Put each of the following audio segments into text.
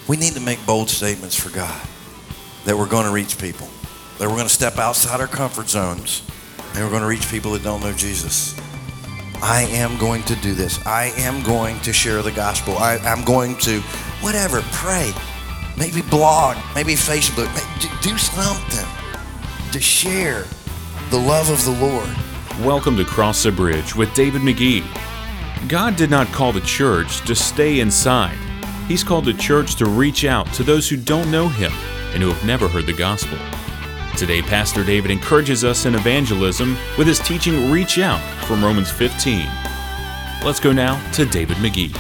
We need to make bold statements for God that we're going to reach people, that we're going to step outside our comfort zones, and we're going to reach people that don't know Jesus. I am going to do this. I am going to share the gospel. I'm going to, whatever, pray, maybe blog, maybe Facebook, do something to share the love of the Lord. Welcome to Cross the Bridge with David McGee. God did not call the church to stay inside. He's called the church to reach out to those who don't know Him and who have never heard the gospel. Today, Pastor David encourages us in evangelism with his teaching, Reach Out, from Romans 15. Let's go now to David McGee.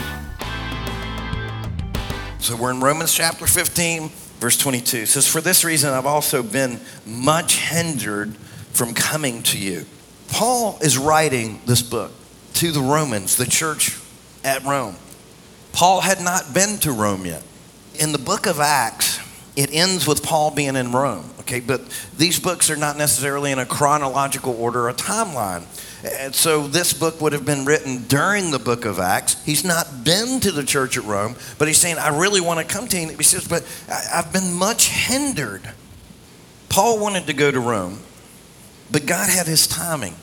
So we're in Romans chapter 15, verse 22. It says, "For this reason I've also been much hindered from coming to you." Paul is writing this book to the Romans, the church at Rome. Paul had not been to Rome yet. In the book of Acts, it ends with Paul being in Rome, okay? But these books are not necessarily in a chronological order, a timeline. And so this book would have been written during the book of Acts. He's not been to the church at Rome, but he's saying, I really want to come to you. He says, but I've been much hindered. Paul wanted to go to Rome, but God had his timing.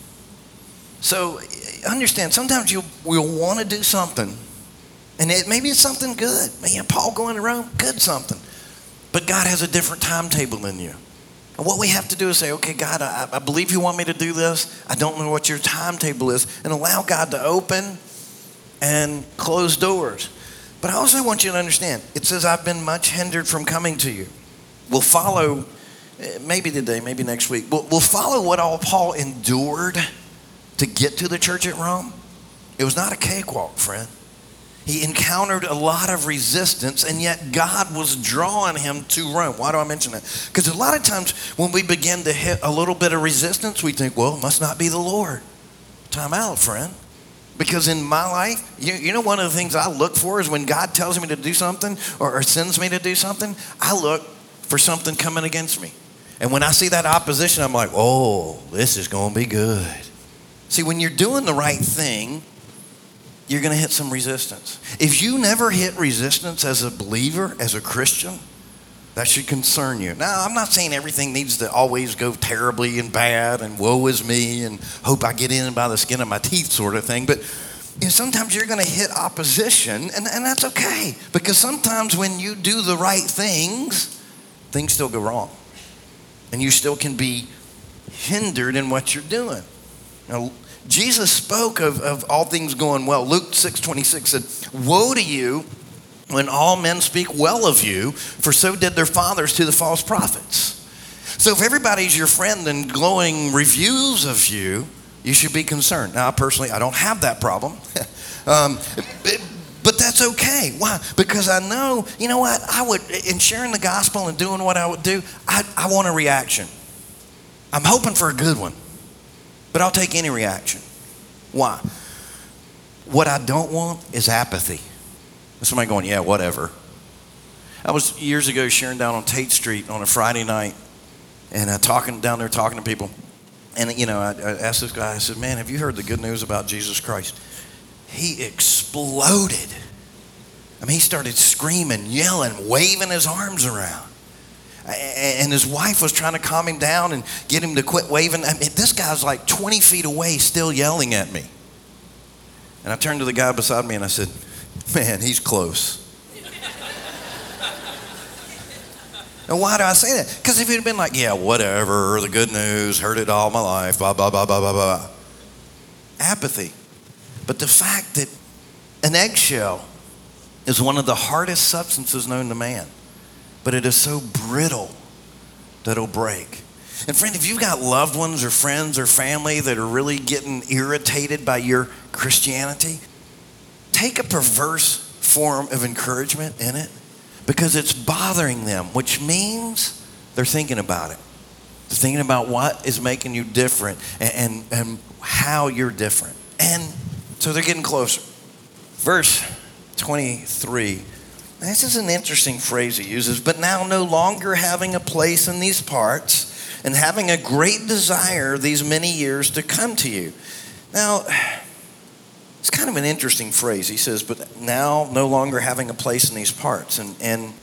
So understand, sometimes we'll want to do something, and maybe it's something good. Man, Paul going to Rome, good something. But God has a different timetable than you. And what we have to do is say, okay, God, I believe you want me to do this. I don't know what your timetable is. And allow God to open and close doors. But I also want you to understand, it says, I've been much hindered from coming to you. We'll follow, maybe today, maybe next week, we'll follow what all Paul endured to get to the church at Rome. It was not a cakewalk, friend. He encountered a lot of resistance, and yet God was drawing him to Rome. Why do I mention that? Because a lot of times when we begin to hit a little bit of resistance, we think, well, it must not be the Lord. Time out, friend. Because in my life, you know, one of the things I look for is when God tells me to do something or sends me to do something, I look for something coming against me. And when I see that opposition, I'm like, oh, this is going to be good. See, when you're doing the right thing, you're going to hit some resistance. If you never hit resistance as a believer, as a Christian, that should concern you. Now, I'm not saying everything needs to always go terribly and bad and woe is me and hope I get in by the skin of my teeth sort of thing. But you know, sometimes you're going to hit opposition, and that's okay. Because sometimes when you do the right things still go wrong. And you still can be hindered in what you're doing. Now, Jesus spoke of all things going well. Luke 6:26 said, "Woe to you when all men speak well of you, for so did their fathers to the false prophets." So if everybody's your friend and glowing reviews of you, you should be concerned. Now, personally, I don't have that problem. But that's okay. Why? Because I know, you know what? In sharing the gospel and doing what I would do, I want a reaction. I'm hoping for a good one. But I'll take any reaction. Why? What I don't want is apathy. Somebody going, yeah, whatever. I was years ago sharing down on Tate Street on a Friday night and talking to people. And, you know, I asked this guy, I said, man, have you heard the good news about Jesus Christ? He exploded. I mean, he started screaming, yelling, waving his arms around. And his wife was trying to calm him down and get him to quit waving. I mean, this guy's like 20 feet away still yelling at me. And I turned to the guy beside me and I said, man, he's close. And why do I say that? Because if he'd have been like, yeah, whatever, the good news, heard it all my life, blah, blah, blah, blah, blah, blah. Apathy. But the fact that an eggshell is one of the hardest substances known to man. But it is so brittle that it'll break. And friend, if you've got loved ones or friends or family that are really getting irritated by your Christianity, take a perverse form of encouragement in it because it's bothering them, which means they're thinking about it. They're thinking about what is making you different and how you're different. And so they're getting closer. Verse 23. This is an interesting phrase he uses. But now no longer having a place in these parts and having a great desire these many years to come to you. Now, It's kind of an interesting phrase. He says, but now no longer having a place in these parts. And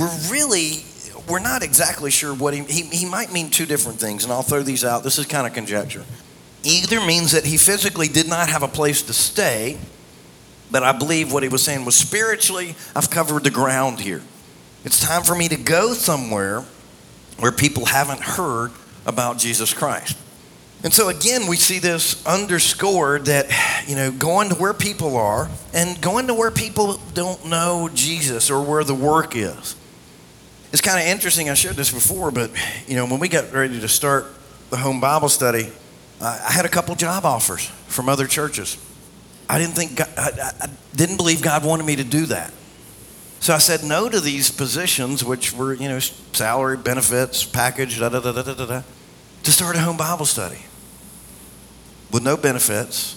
we're not exactly sure what he might mean two different things, and I'll throw these out. This is kind of conjecture. Either means that he physically did not have a place to stay, but I believe what he was saying was spiritually, I've covered the ground here. It's time for me to go somewhere where people haven't heard about Jesus Christ. And so again, we see this underscored that, going to where people are and going to where people don't know Jesus or where the work is. It's kind of interesting, I shared this before, but when we got ready to start the home Bible study, I had a couple job offers from other churches. I didn't believe God wanted me to do that. So I said no to these positions, which were, salary, benefits, package, to start a home Bible study. With no benefits,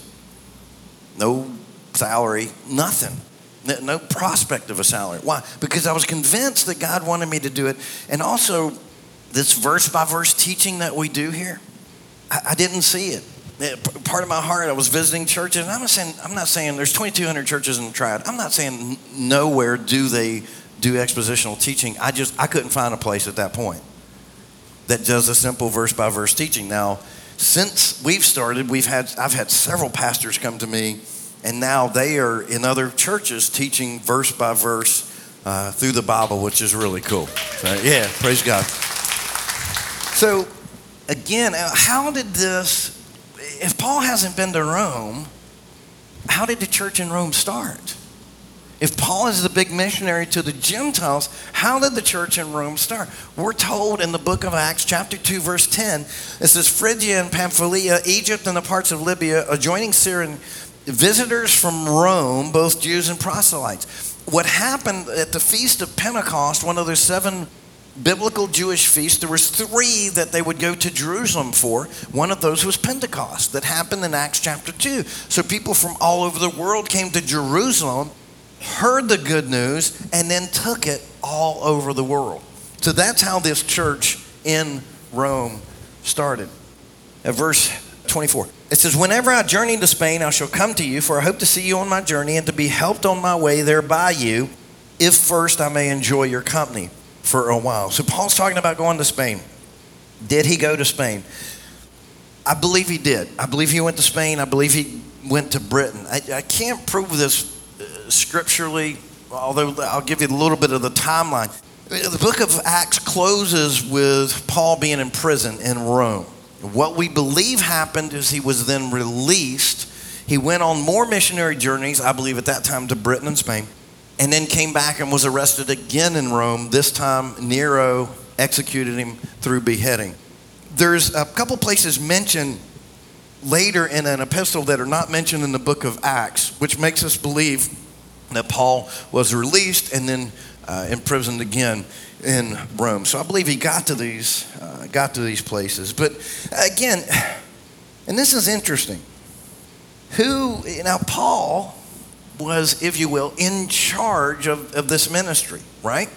no salary, nothing. No prospect of a salary. Why? Because I was convinced that God wanted me to do it. And also, this verse-by-verse teaching that we do here, I didn't see it. Part of my heart, I was visiting churches. And I'm not saying there's 2,200 churches in the Triad. I'm not saying nowhere do they do expositional teaching. I couldn't find a place at that point that does a simple verse-by-verse teaching. Now, since we've started, I've had several pastors come to me, and now they are in other churches teaching verse by verse through the Bible, which is really cool. So, yeah, praise God. So, again, how did this, if Paul hasn't been to Rome, how did the church in Rome start? If Paul is the big missionary to the Gentiles, how did the church in Rome start? We're told in the book of Acts, chapter 2, verse 10, it says, Phrygia and Pamphylia, Egypt and the parts of Libya, adjoining Syria, visitors from Rome, both Jews and proselytes. What happened at the Feast of Pentecost, one of the 7 biblical Jewish feasts, there was 3 that they would go to Jerusalem for. One of those was Pentecost that happened in Acts chapter 2. So people from all over the world came to Jerusalem, heard the good news, and then took it all over the world. So that's how this church in Rome started. At verse 24, it says, whenever I journey to Spain, I shall come to you, for I hope to see you on my journey and to be helped on my way there by you, if first I may enjoy your company for a while. So Paul's talking about going to Spain. Did he go to Spain? I believe he did. I believe he went to Spain. I believe he went to Britain. I can't prove this scripturally, although I'll give you a little bit of the timeline. The book of Acts closes with Paul being in prison in Rome. What we believe happened is he was then released. He went on more missionary journeys, I believe at that time, to Britain and Spain, and then came back and was arrested again in Rome. This time Nero executed him through beheading. There's a couple places mentioned later in an epistle that are not mentioned in the book of Acts, which makes us believe that Paul was released and then imprisoned again in Rome. So I believe he got to these places. But again, and this is interesting. Now Paul was, if you will, in charge of this ministry, right?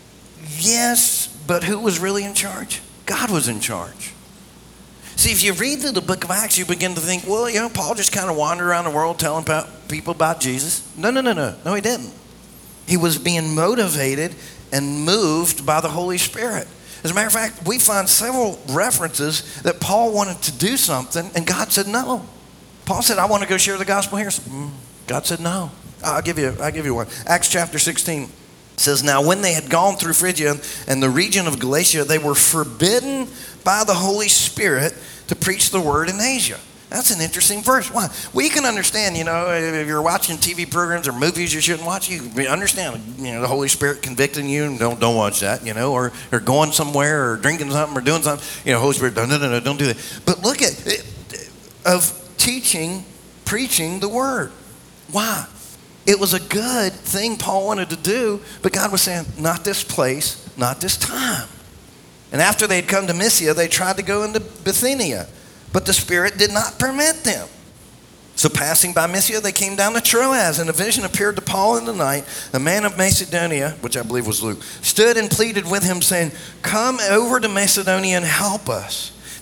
Yes, but who was really in charge? God was in charge. See, if you read through the book of Acts, you begin to think, well, Paul just kind of wandered around the world telling people about Jesus. No, he didn't. He was being motivated and moved by the Holy Spirit. As a matter of fact, we find several references that Paul wanted to do something, and God said no. Paul said, I want to go share the gospel here. God said no. I'll give you one. Acts chapter 16 says, now when they had gone through Phrygia and the region of Galatia, they were forbidden by the Holy Spirit to preach the word in Asia. That's an interesting verse. Why? Well, you can understand, if you're watching TV programs or movies you shouldn't watch, you understand, the Holy Spirit convicting you, and don't watch that, or going somewhere or drinking something or doing something, Holy Spirit, no, don't do that. But look at it, of preaching the word. Why? It was a good thing Paul wanted to do, but God was saying, not this place, not this time. And after they had come to Mysia, they tried to go into Bithynia, but the Spirit did not permit them. So passing by Mysia, they came down to Troas, and a vision appeared to Paul in the night. A man of Macedonia, which I believe was Luke, stood and pleaded with him, saying, come over to Macedonia and help us.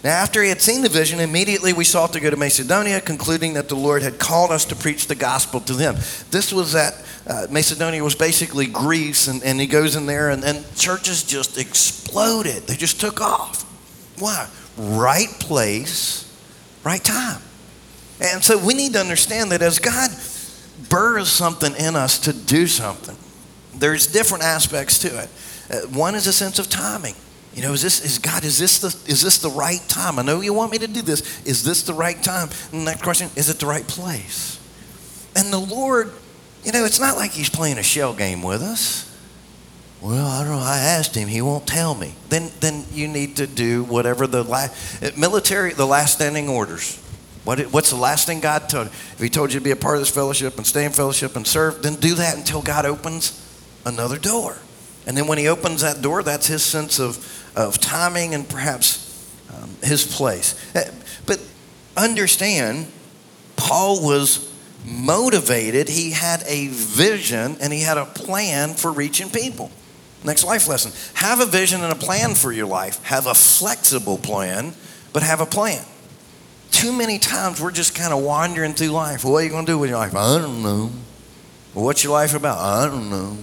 Now, after he had seen the vision, immediately we sought to go to Macedonia, concluding that the Lord had called us to preach the gospel to them. This was Macedonia was basically Greece, and he goes in there, and churches just exploded. They just took off. Why? Right place, right time. And so we need to understand that as God burrs something in us to do something, there's different aspects to it. One is a sense of timing. Is this the right time? I know you want me to do this. Is this the right time? And the next question, is it the right place? And the Lord, it's not like he's playing a shell game with us. Well, I don't know. I asked him. He won't tell me. Then you need to do whatever the last standing orders. What's the last thing God told you? If he told you to be a part of this fellowship and stay in fellowship and serve, then do that until God opens another door. And then when he opens that door, that's his sense of timing and perhaps his place. But understand, Paul was motivated. He had a vision and he had a plan for reaching people. Next life lesson. Have a vision and a plan for your life. Have a flexible plan, but have a plan. Too many times we're just kind of wandering through life. What are you going to do with your life? I don't know. What's your life about? I don't know.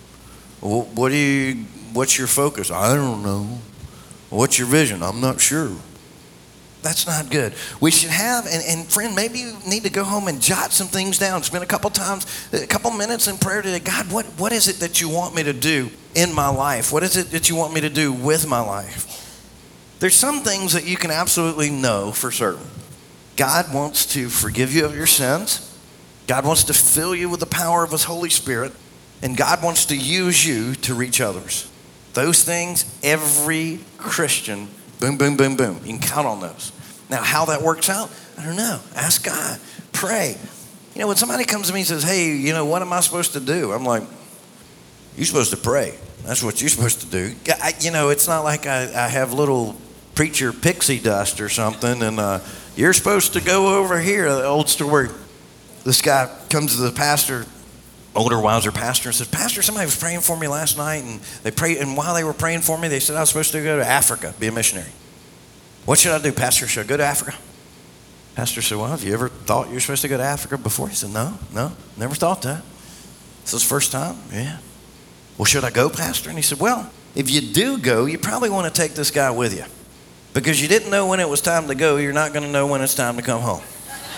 What's your focus? I don't know. What's your vision? I'm not sure. That's not good. We should have, and friend, maybe you need to go home and jot some things down. Spend a couple minutes in prayer today. God, what is it that you want me to do in my life? What is it that you want me to do with my life? There's some things that you can absolutely know for certain. God wants to forgive you of your sins. God wants to fill you with the power of his Holy Spirit. And God wants to use you to reach others. Those things, every Christian, boom, boom, boom, boom. You can count on those. Now, how that works out, I don't know. Ask God. Pray. When somebody comes to me and says, hey, what am I supposed to do? I'm like, you're supposed to pray. That's what you're supposed to do. It's not like I have little preacher pixie dust or something, and you're supposed to go over here. The old story, this guy comes to the pastor, older, wiser pastor, and says, Pastor, somebody was praying for me last night, and they prayed, and while they were praying for me, they said I was supposed to go to Africa, be a missionary. What should I do, Pastor? Should I go to Africa? Pastor said, well, have you ever thought you were supposed to go to Africa before? He said, no, never thought that. This is the first time? Yeah. Well, should I go, Pastor? And he said, well, if you do go, you probably want to take this guy with you. Because you didn't know when it was time to go, you're not going to know when it's time to come home.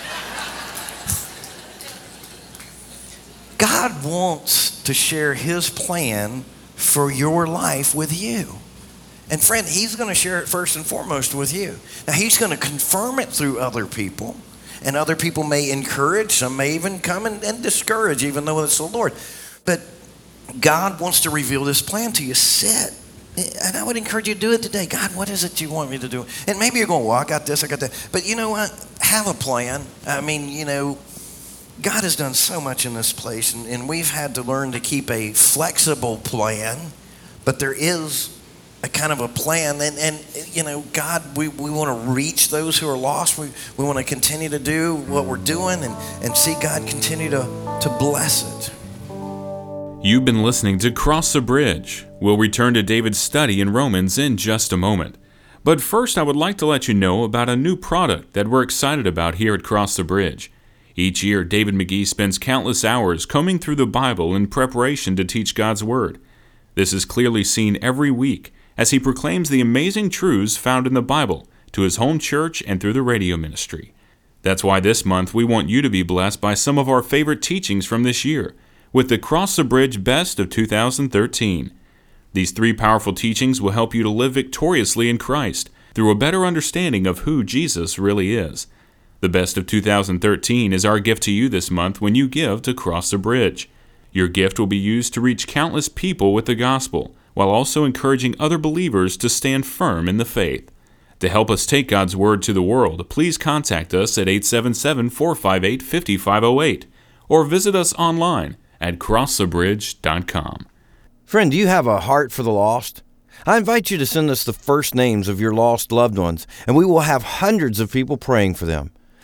God wants to share his plan for your life with you. And friend, he's going to share it first and foremost with you. Now, he's going to confirm it through other people. And other people may encourage, some may even come and discourage, even though it's the Lord. But God wants to reveal this plan to you. Sit. And I would encourage you to do it today. God, what is it you want me to do? And maybe you're going, well, I got this, I got that. But you know what? Have a plan. I mean, God has done so much in this place, and we've had to learn to keep a flexible plan, but there is a kind of a plan, and God, we want to reach those who are lost. We want to continue to do what we're doing and see God continue to bless it. You've been listening to Cross the Bridge. We'll return to David's study in Romans in just a moment. But first, I would like to let you know about a new product that we're excited about here at Cross the Bridge. Each year, David McGee spends countless hours combing through the Bible in preparation to teach God's Word. This is clearly seen every week as he proclaims the amazing truths found in the Bible to his home church and through the radio ministry. That's why this month we want you to be blessed by some of our favorite teachings from this year, with the Cross the Bridge Best of 2013. These 3 powerful teachings will help you to live victoriously in Christ through a better understanding of who Jesus really is. The Best of 2013 is our gift to you this month when you give to Cross the Bridge. Your gift will be used to reach countless people with the gospel, while also encouraging other believers to stand firm in the faith. To help us take God's Word to the world, please contact us at 877-458-5508 or visit us online at crossthebridge.com. Friend, do you have a heart for the lost? I invite you to send us the first names of your lost loved ones, and we will have hundreds of people praying for them.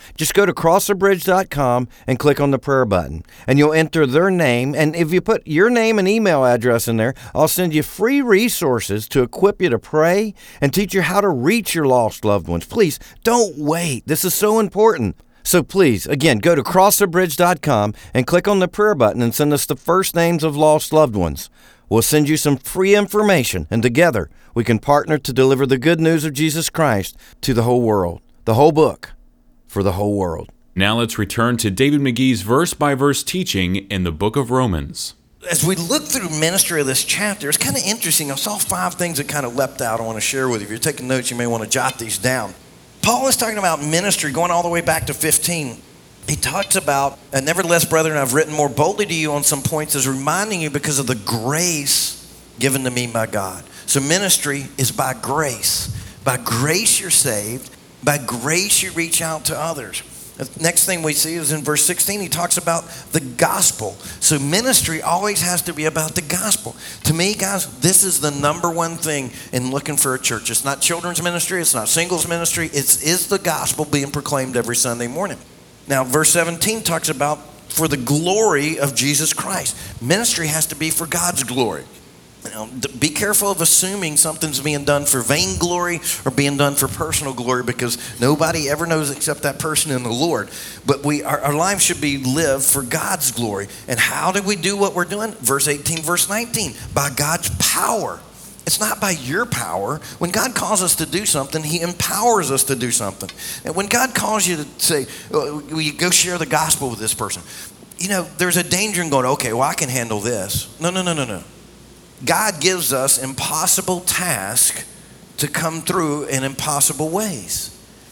Just go to crossthebridge.com and click on the prayer button, and you'll enter their name. And if you put your name and email address in there, I'll send you free resources to equip you to pray and teach you how to reach your lost loved ones. Please don't wait. This is so important. So please, again, go to crossthebridge.com and click on the prayer button and send us the first names of lost loved ones. We'll send you some free information, and together we can partner to deliver the good news of Jesus Christ to the whole world. The whole book for the whole world. Now let's return to David McGee's verse-by-verse teaching in the book of Romans. As we look through ministry of this chapter, it's kind of interesting. I saw 5 things that kind of leapt out I want to share with you. If you're taking notes, you may want to jot these down. Paul is talking about ministry going all the way back to 15. He talks about, nevertheless, brethren, I've written more boldly to you on some points as reminding you because of the grace given to me by God. So ministry is by grace. By grace you're saved. By grace you reach out to others. The next thing we see is in verse 16, he talks about the gospel. So ministry always has to be about the gospel. To me, guys, this is the number one thing in looking for a church. It's not children's ministry. It's not singles ministry. It is the gospel being proclaimed every Sunday morning. Now, verse 17 talks about for the glory of Jesus Christ. Ministry has to be for God's glory. Be careful of assuming something's being done for vainglory or being done for personal glory, because nobody ever knows except that person in the Lord. But our lives should be lived for God's glory. And how do we do what we're doing? Verse 18, verse 19, by God's power. It's not by your power. When God calls us to do something, he empowers us to do something. And when God calls you to say, will you go share the gospel with this person? There's a danger in going, okay, well, I can handle this. No. God gives us impossible tasks to come through in impossible ways.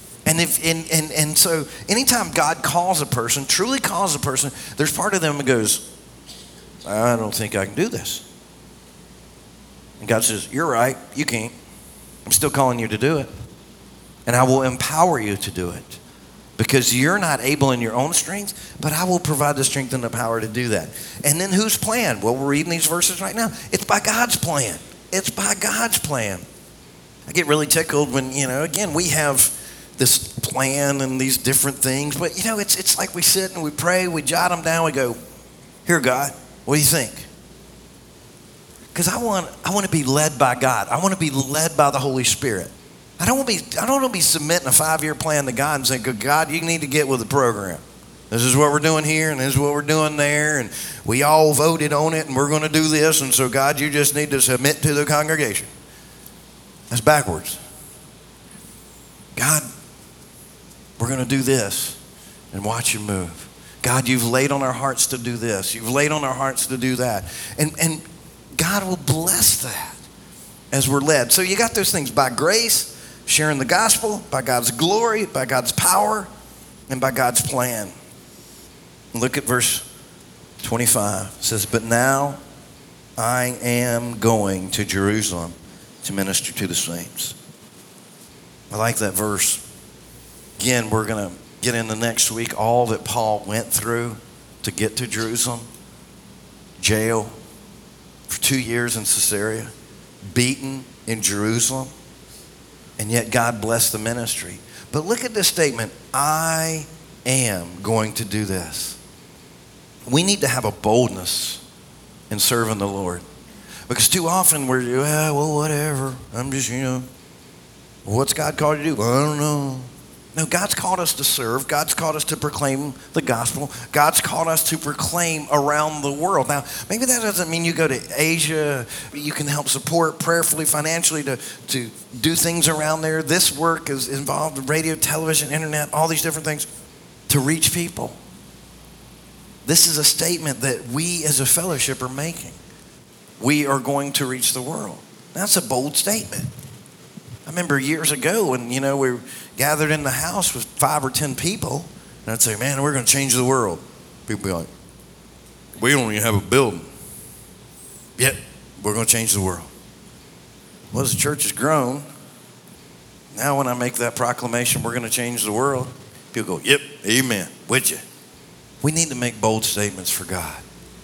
And so anytime God calls a person, truly calls a person, there's part of them that goes, I don't think I can do this. And God says, you're right, you can't. I'm still calling you to do it. And I will empower you to do it. Because you're not able in your own strength, but I will provide the strength and the power to do that. And then whose plan? Well, we're reading these verses right now. It's by God's plan. It's by God's plan. I get really tickled when, again, we have this plan and these different things. But, it's like we sit and we pray, we jot them down, we go, here, God, what do you think? Because I want to be led by God. I want to be led by the Holy Spirit. I don't want to be submitting a 5-year plan to God and saying, God, you need to get with the program. This is what we're doing here, and this is what we're doing there, and we all voted on it, and we're going to do this, and so, God, you just need to submit to the congregation. That's backwards. God, we're going to do this, and watch you move. God, you've laid on our hearts to do this. You've laid on our hearts to do that. And God will bless that as we're led. So you got those things by grace, sharing the gospel, by God's glory, by God's power, and by God's plan. Look at verse 25. It says, but now I am going to Jerusalem to minister to the saints. I like that verse. Again, we're going to get into next week all that Paul went through to get to Jerusalem. Jail for 2 years in Caesarea, beaten in Jerusalem, and yet God blessed the ministry. But look at this statement, I am going to do this. We need to have a boldness in serving the Lord. Because too often we're, well, whatever. I'm just, what's God called you to do? Well, I don't know. No, God's called us to serve. God's called us to proclaim the gospel. God's called us to proclaim around the world. Now, maybe that doesn't mean you go to Asia. You can help support prayerfully, financially to do things around there. This work is involved in radio, television, internet, all these different things to reach people. This is a statement that we as a fellowship are making. We are going to reach the world. That's a bold statement. I remember years ago when, we were gathered in the house with 5 or 10 people, and I'd say, man, we're going to change the world. People would be like, we don't even have a building. Yet, we're going to change the world. Well, as the church has grown, now when I make that proclamation, we're going to change the world, people go, yep, amen, with you. We need to make bold statements for God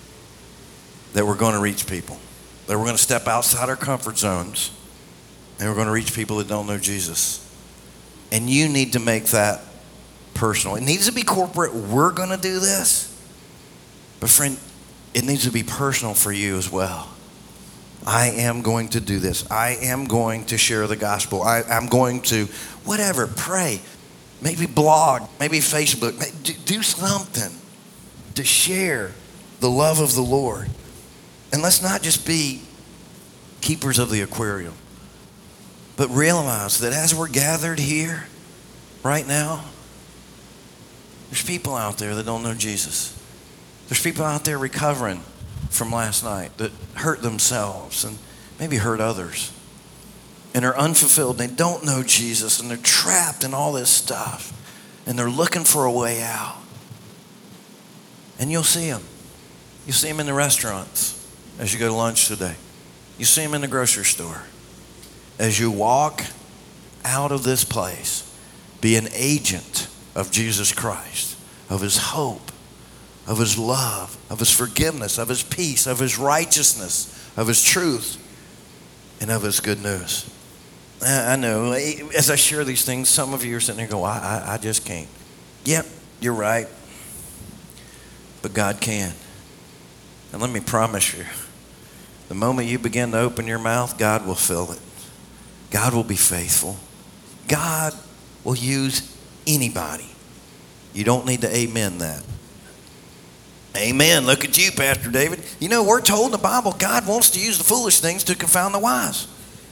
that we're going to reach people, that we're going to step outside our comfort zones, and we're going to reach people that don't know Jesus. And you need to make that personal. It needs to be corporate. We're going to do this. But friend, it needs to be personal for you as well. I am going to do this. I am going to share the gospel. I'm going to, whatever, pray. Maybe blog, maybe Facebook. Do something to share the love of the Lord. And let's not just be keepers of the aquarium, but realize that as we're gathered here right now, there's people out there that don't know Jesus. There's people out there recovering from last night that hurt themselves and maybe hurt others and are unfulfilled. They don't know Jesus and they're trapped in all this stuff and they're looking for a way out. And you'll see them. You'll see them in the restaurants as you go to lunch today. You see them in the grocery store. As you walk out of this place, be an agent of Jesus Christ, of his hope, of his love, of his forgiveness, of his peace, of his righteousness, of his truth, and of his good news. I know, as I share these things, some of you are sitting there going, I just can't. Yep, you're right. But God can. And let me promise you, the moment you begin to open your mouth, God will fill it. God will be faithful. God will use anybody. You don't need to amen that. Amen. Look at you, Pastor David. You know, we're told in the Bible, God wants to use the foolish things to confound the wise.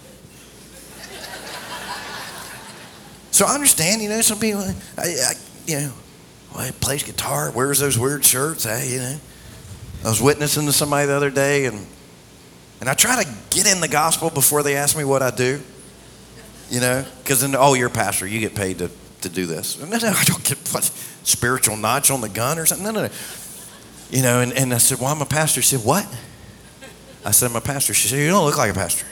So I understand, some people, plays guitar, wears those weird shirts. I was witnessing to somebody the other day, and I try to get in the gospel before they ask me what I do, because then, you're a pastor, you get paid to do this. No, I don't get what, spiritual notch on the gun or something. No. And I said, well, I'm a pastor. She said, what? I said, I'm a pastor. She said, you don't look like a pastor.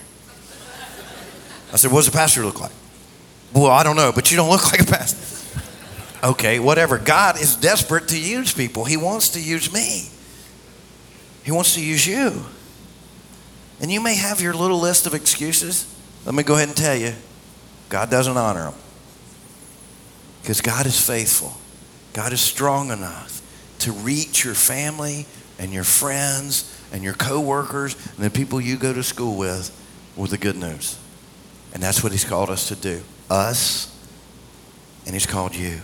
I said, what does a pastor look like? Well, I don't know, but you don't look like a pastor. Okay, whatever. God is desperate to use people. He wants to use me. He wants to use you. And you may have your little list of excuses. Let me go ahead and tell you, God doesn't honor them. Because God is faithful. God is strong enough to reach your family and your friends and your coworkers and the people you go to school with the good news. And that's what he's called us to do. Us, and he's called you.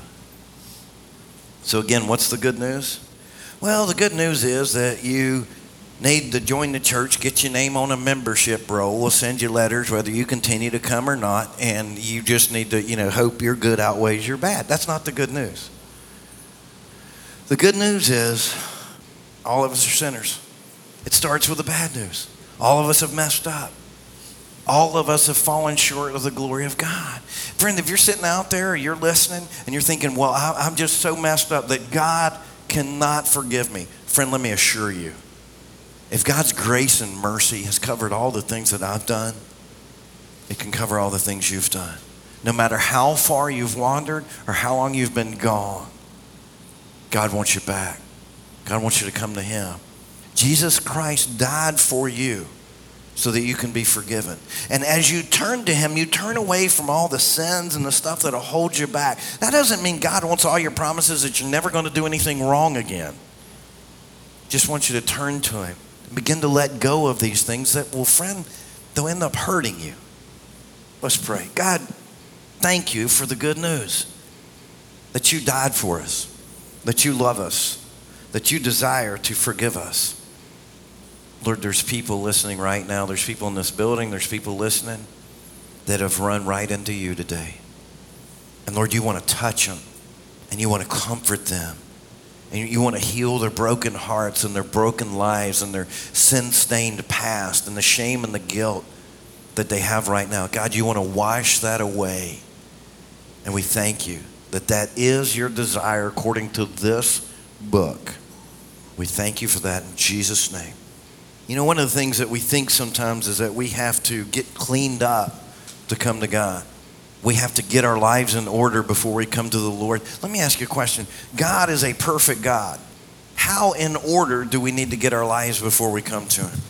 So again, what's the good news? Well, the good news is that you need to join the church, get your name on a membership roll. We'll send you letters whether you continue to come or not, and you just need to, hope your good outweighs your bad. That's not the good news. The good news is all of us are sinners. It starts with the bad news. All of us have messed up. All of us have fallen short of the glory of God. Friend, if you're sitting out there or you're listening and you're thinking, well, I'm just so messed up that God cannot forgive me. Friend, let me assure you, if God's grace and mercy has covered all the things that I've done, it can cover all the things you've done. No matter how far you've wandered or how long you've been gone, God wants you back. God wants you to come to him. Jesus Christ died for you so that you can be forgiven. And as you turn to him, you turn away from all the sins and the stuff that'll hold you back. That doesn't mean God wants all your promises that you're never going to do anything wrong again. Just wants you to turn to him. Begin to let go of these things that, well, friend, they'll end up hurting you. Let's pray. God, thank you for the good news that you died for us, that you love us, that you desire to forgive us. Lord, there's people listening right now. There's people in this building. There's people listening that have run right into you today. And Lord, you want to touch them and you want to comfort them. And you want to heal their broken hearts and their broken lives and their sin-stained past and the shame and the guilt that they have right now. God, you want to wash that away. And we thank you that that is your desire according to this book. We thank you for that in Jesus' name. One of the things that we think sometimes is that we have to get cleaned up to come to God. We have to get our lives in order before we come to the Lord. Let me ask you a question. God is a perfect God. How in order do we need to get our lives before we come to him?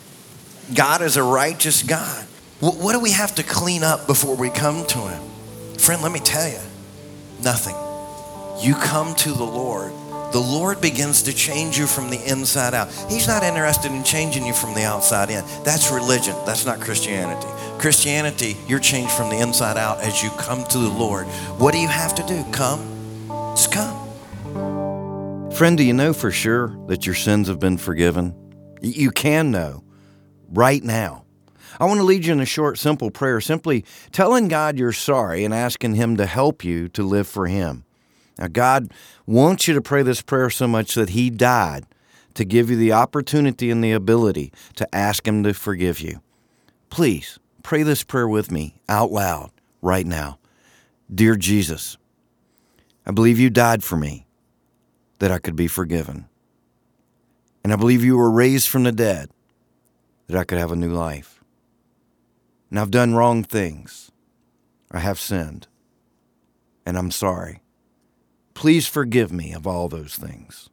God is a righteous God. What do we have to clean up before we come to him? Friend, let me tell you, nothing. you come to the Lord begins to change you from the inside out. He's not interested in changing you from the outside in. That's religion. That's not Christianity. Christianity, you're changed from the inside out as you come to the Lord. What do you have to do? Come. Just come. Friend, do you know for sure that your sins have been forgiven? You can know right now. I want to lead you in a short, simple prayer, simply telling God you're sorry and asking Him to help you to live for Him. Now, God wants you to pray this prayer so much that He died to give you the opportunity and the ability to ask Him to forgive you. Please pray this prayer with me out loud right now. Dear Jesus, I believe you died for me that I could be forgiven. And I believe you were raised from the dead that I could have a new life. And I've done wrong things. I have sinned. And I'm sorry. Please forgive me of all those things.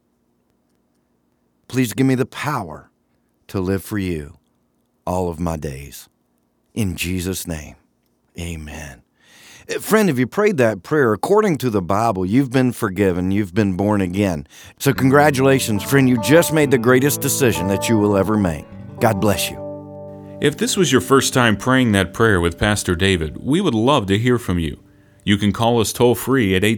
Please give me the power to live for you all of my days. In Jesus' name, amen. Friend, if you prayed that prayer, according to the Bible, you've been forgiven, you've been born again. So congratulations, friend, you just made the greatest decision that you will ever make. God bless you. If this was your first time praying that prayer with Pastor David, we would love to hear from you. You can call us toll-free at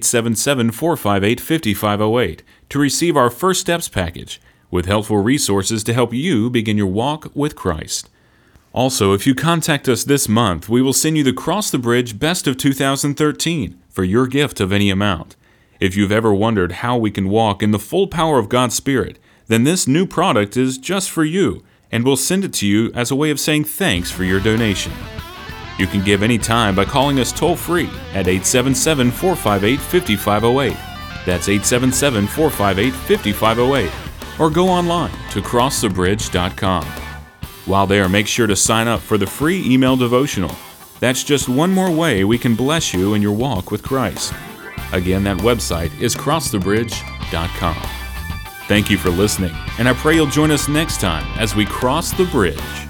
877-458-5508 to receive our First Steps package with helpful resources to help you begin your walk with Christ. Also, if you contact us this month, we will send you the Cross the Bridge Best of 2013 for your gift of any amount. If you've ever wondered how we can walk in the full power of God's Spirit, then this new product is just for you, and we'll send it to you as a way of saying thanks for your donation. You can give any time by calling us toll-free at 877-458-5508. That's 877-458-5508. Or go online to crossthebridge.com. While there, make sure to sign up for the free email devotional. That's just one more way we can bless you in your walk with Christ. Again, that website is crossthebridge.com. Thank you for listening, and I pray you'll join us next time as we cross the bridge.